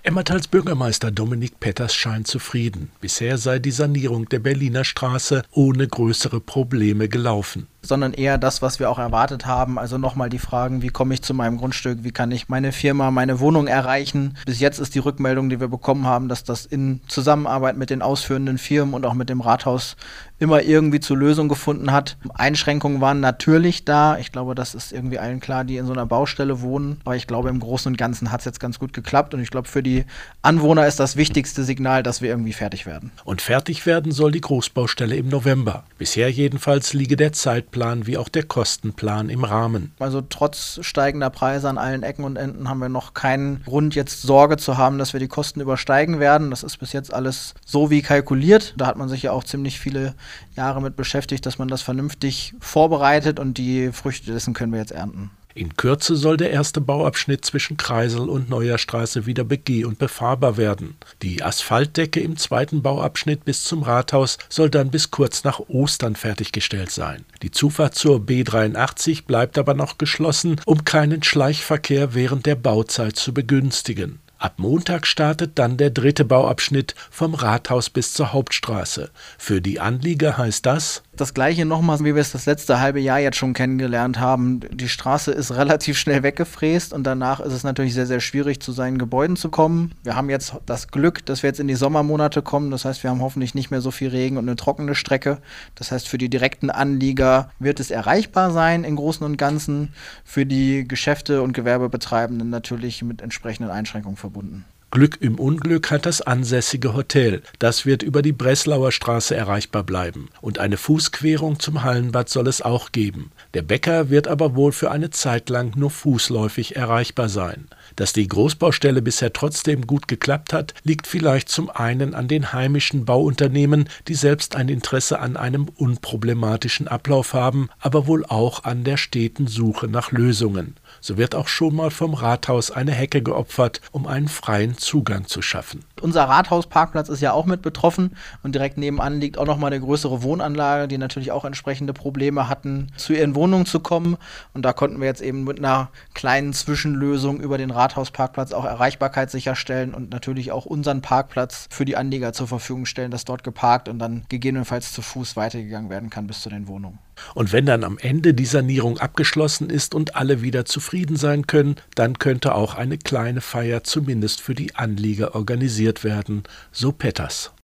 Emmerthals Bürgermeister Dominik Petters scheint zufrieden. Bisher sei die Sanierung der Berliner Straße ohne größere Probleme gelaufen. Sondern eher das, was wir auch erwartet haben. Also nochmal die Fragen, wie komme ich zu meinem Grundstück, wie kann ich meine Firma, meine Wohnung erreichen. Bis jetzt ist die Rückmeldung, die wir bekommen haben, dass das in Zusammenarbeit mit den ausführenden Firmen und auch mit dem Rathaus immer irgendwie zur Lösung gefunden hat. Einschränkungen waren natürlich da. Ich glaube, das ist irgendwie allen klar, die in so einer Baustelle wohnen. Aber ich glaube, im Großen und Ganzen hat es jetzt ganz gut geklappt. Und ich glaube, für die Anwohner ist das wichtigste Signal, dass wir irgendwie fertig werden. Und fertig werden soll die Großbaustelle im November. Bisher jedenfalls liege der Zeitplan wie auch der Kostenplan im Rahmen. Also trotz steigender Preise an allen Ecken und Enden haben wir noch keinen Grund, jetzt Sorge zu haben, dass wir die Kosten übersteigen werden. Das ist bis jetzt alles so wie kalkuliert. Da hat man sich ja auch ziemlich viele Jahre mit beschäftigt, dass man das vernünftig vorbereitet, und die Früchte dessen können wir jetzt ernten. In Kürze soll der erste Bauabschnitt zwischen Kreisel und Neuer Straße wieder begeh- und befahrbar werden. Die Asphaltdecke im zweiten Bauabschnitt bis zum Rathaus soll dann bis kurz nach Ostern fertiggestellt sein. Die Zufahrt zur B83 bleibt aber noch geschlossen, um keinen Schleichverkehr während der Bauzeit zu begünstigen. Ab Montag startet dann der dritte Bauabschnitt vom Rathaus bis zur Hauptstraße. Für die Anlieger heißt das Gleiche nochmal, wie wir es das letzte halbe Jahr jetzt schon kennengelernt haben. Die Straße ist relativ schnell weggefräst und danach ist es natürlich sehr, sehr schwierig, zu seinen Gebäuden zu kommen. Wir haben jetzt das Glück, dass wir jetzt in die Sommermonate kommen. Das heißt, wir haben hoffentlich nicht mehr so viel Regen und eine trockene Strecke. Das heißt, für die direkten Anlieger wird es erreichbar sein im Großen und Ganzen. Für die Geschäfte und Gewerbebetreibenden natürlich mit entsprechenden Einschränkungen verbunden. Glück im Unglück hat das ansässige Hotel. Das wird über die Breslauer Straße erreichbar bleiben. Und eine Fußquerung zum Hallenbad soll es auch geben. Der Bäcker wird aber wohl für eine Zeit lang nur fußläufig erreichbar sein. Dass die Großbaustelle bisher trotzdem gut geklappt hat, liegt vielleicht zum einen an den heimischen Bauunternehmen, die selbst ein Interesse an einem unproblematischen Ablauf haben, aber wohl auch an der steten Suche nach Lösungen. So wird auch schon mal vom Rathaus eine Hecke geopfert, um einen freien Zugang zu schaffen. Unser Rathausparkplatz ist ja auch mit betroffen und direkt nebenan liegt auch nochmal eine größere Wohnanlage, die natürlich auch entsprechende Probleme hatten, zu ihren Wohnungen zu kommen. Und da konnten wir jetzt eben mit einer kleinen Zwischenlösung über den Rathausparkplatz auch Erreichbarkeit sicherstellen und natürlich auch unseren Parkplatz für die Anlieger zur Verfügung stellen, dass dort geparkt und dann gegebenenfalls zu Fuß weitergegangen werden kann bis zu den Wohnungen. Und wenn dann am Ende die Sanierung abgeschlossen ist und alle wieder zufrieden sein können, dann könnte auch eine kleine Feier zumindest für die Anlieger organisiert werden, so Petters.